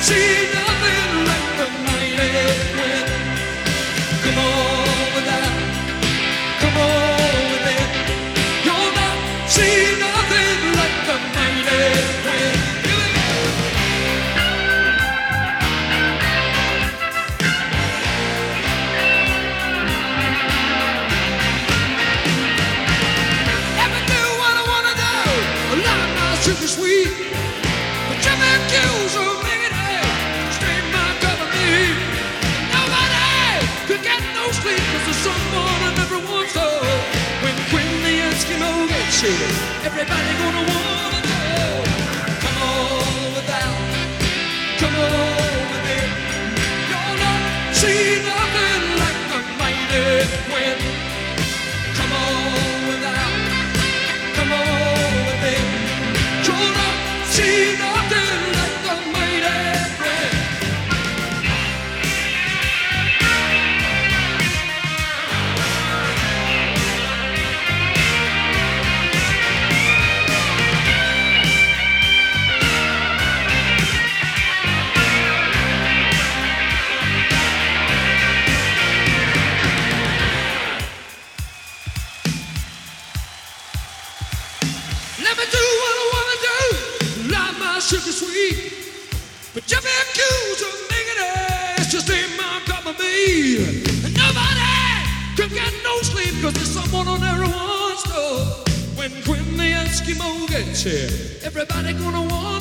see nothing like the mighty wind. Come on with that, come on with it. You'll not see nothing like the mighty wind. Never do what I wanna do. A lot of my sugar sweet, but Jimmy Q's a minute. Straight my cup of tea. Nobody could get no sleep 'cause there's someone I never once saw. When Quinn the Eskimo gets here, everybody gonna wanna know. Come on with that, come on with it. You'll not see nothing like the mighty wind. Come on with that, come on with it. You'll not see nothing like the mighty wind. Never do what I wanna do, like my sugar sweet. But Jimmy Q's a millionaire, just ain't my cup of tea. And nobody could get no sleep 'cause there's someone on everyone's door. When Quinn the Eskimo gets here, everybody gonna want